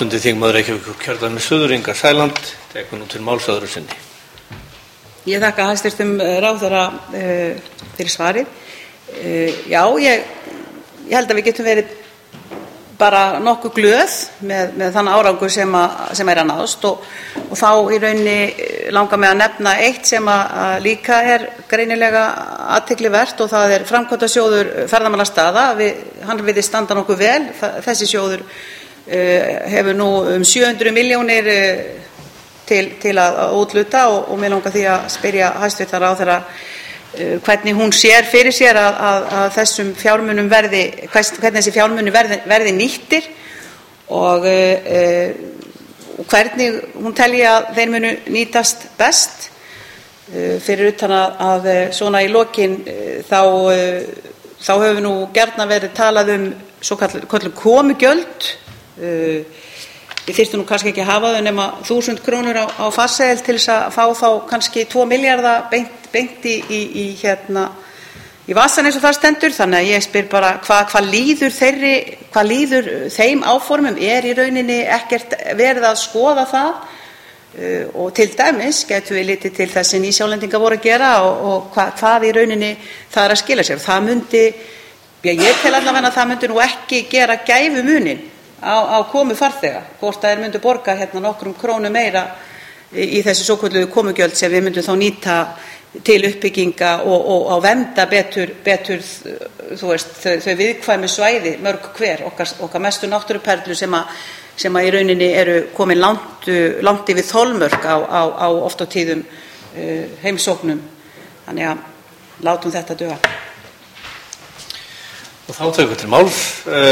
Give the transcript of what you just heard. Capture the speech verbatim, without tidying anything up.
Fundi þingmaður Reykjavíkurkjördæmis Suður, Inga Sæland, tekur nú til máls öðru sinni. Ég þakka hæstvirtum ráðherra uh, fyrir svarið. Uh, já, ég, ég held að við getum verið bara nokkuð glöð með, með þann árangur sem, að, sem er að nást og, og þá í rauninni langar mig að nefna eitt sem að, að líka er greinilega athyglivert og það er framkvæmdasjóður ferðamannastaða. Við, hann virðist standa nokkuð vel. Þessi sjóður uh, hefur nú um sjö hundruð milljónir uh, til, til að, að útluta og, og mig langar því að spyrja hæstvirtan ráðherra hvernig hún sér fyrir sér að, að, að þessum fjármunum verði, hvernig þessi fjármunum verði, verði nýttir og uh, hvernig hún telji að þeir munu nýtast best. Uh, fyrir utan að, að svona í lokin uh, þá, uh, þá hefur nú gjarnan verið talað um svo kallað komugjöld. Uh, við þyrftum nú kannski ekki að hafa þau nema þúsund krónur á, á farseðil til þess að fá þá kannski tvo milljarða beint beint í, í, í, hérna, í vasan eins og það stendur. Þannig að ég spyr bara hvað hva líður, þeirri, hvað líður þeim áformum, er í rauninni ekkert verið að skoða það uh, og til dæmis getum við litið til þess sem Nýsjálendingar voru að gera og, og hva, hvað í rauninni það er að skila sér. Það myndi, já, ég tel allavega að það myndi nú ekki gera gæfumuninn á, á komu farþega, hvort að þeir myndu borga hérna nokkrum krónum meira í, í þessi svokölluðu komugjöld sem við myndum þá nýta til uppbygginga og, og, og vernda betur, betur þú veist, þau, þau viðkvæmu svæði mörg hver, okkar, okkar mestu náttúruperlu sem, a, sem að í rauninni eru komin langt, langt yfir þolmörk á, á, á oft á tíðum uh, heimsóknum. Þannig að látum þetta duga. Og þá tökum við til máls.